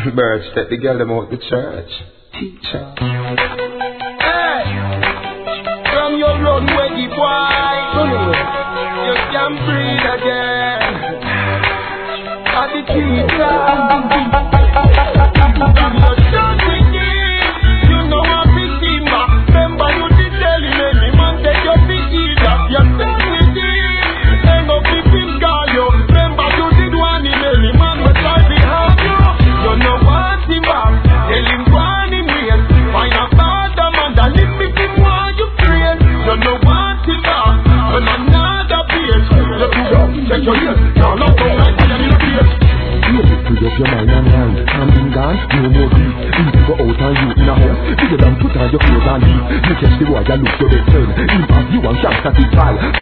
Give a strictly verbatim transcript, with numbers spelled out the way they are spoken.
Birds, take the girl them out the church. Teacher. Hey, from your runway, the boy, you can breathe again. At the teacher, you're done with it. You know I'm big Simba. Remember you did tell him any man take your big either. You're done with it. Ain't no big him call you. Remember you did one in any man but try behind you. You know what him back. Tell him one in ways. Find a father man that live with him while you create. You know what him back. When another page. You do that. Check your ears. Now not go like fire in the face. You need to up your mind and hand. Hand in dance, no more grief. If you go out and you in a house, figure them put on your clothes and leave. You catch the boy, you look your best friend. In fact, you want chance satisfied.